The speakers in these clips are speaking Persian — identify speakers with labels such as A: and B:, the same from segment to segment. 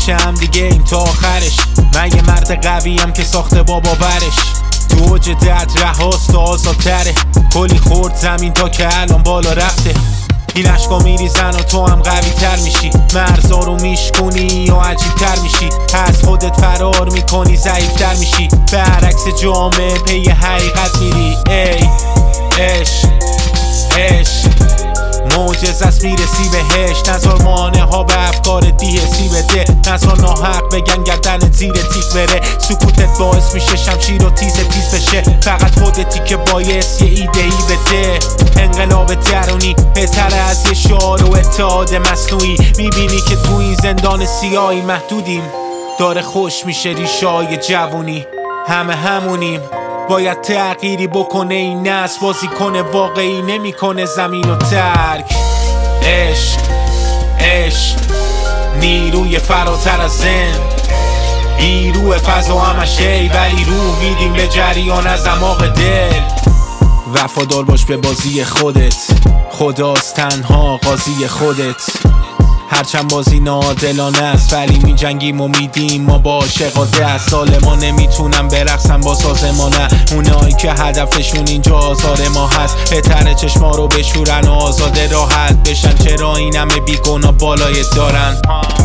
A: میشم دیگه این تا آخرش. من یه مرد قویم که ساخته با باورش. تو اوج درد رهاست و آزادتره. کلی خورد زمین تا که الان بالا رفته. این عشقا میریزن و تو هم قوی تر میشی. مرزا رو میشکنی یا عجیب تر میشی. از خودت فرار میکنی ضعیف تر میشی. برعکس جامعه پی حقیقت میری. ای عشق عشق معجزه است میرسی بهش. نذار مانع ها به افکار دیهسی بده. نذار ناحق بگن گردن زیر تیغ بره. سکوتت باعث میشه شمشیر و تیز بشه. فقط خودتی که باعث یه ایده ای بده. انقلاب درونی بهتره از یه شعار و اتحاد مصنوعی. میبینی که تو این زندان سیاهی محدودیم. داره خوش میشه ریشه‌های جوونی. همه همونیم. باید تغییری بکنه این نسل. بازیکن واقعی نمیکنه زمین و ترک. عشق عشق نیروی فراتر از ذهن. نیروی فضا همشه ولی روح میدیم به جریان از اعماق دل. وفادار باش به بازی خودت. خداست تنها قاضی خودت. هرچند بازی ناعادلانه است ولی می جنگیم و میدیم ما با عاشقا دست. سالما نمیتونم برقصم با سازمانه. اونایی که هدفشون اینجا آزار ما هست. بهتره چشما رو بشورن و آزاده راحت بشن. چرا این همه بیگناه بالای دارن.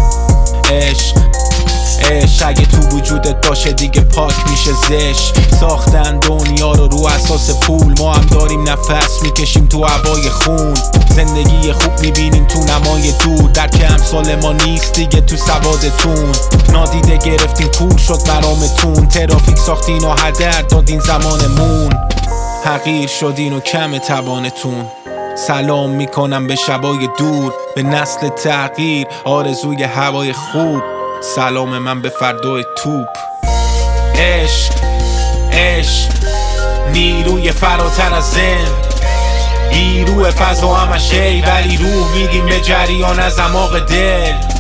A: عشق عشق اگه تو وجودت باشه دیگه پاک میشه زشت. ساختن دنیا رو اساس پول. ما هم داریم نفس میکشیم تو هوای خون. زندگی خوب میبینیم تو نمای دور. درک امثال ما نیست دیگه تو سوادتون. نادیده گرفتین کور شد مرامتون. ترافیک ساختین و هدر دادین زمانمون. حقیر شدین و کم توانتون. سلام میکنم به شبای دور. به نسل تغییر آرزوی هوای خوب. سلام من به فردای توپ. عشق عشق نیروی فراتر از ذهن. نیروی فضا همشه ولی روح میدیم به جریان از اعماق دل.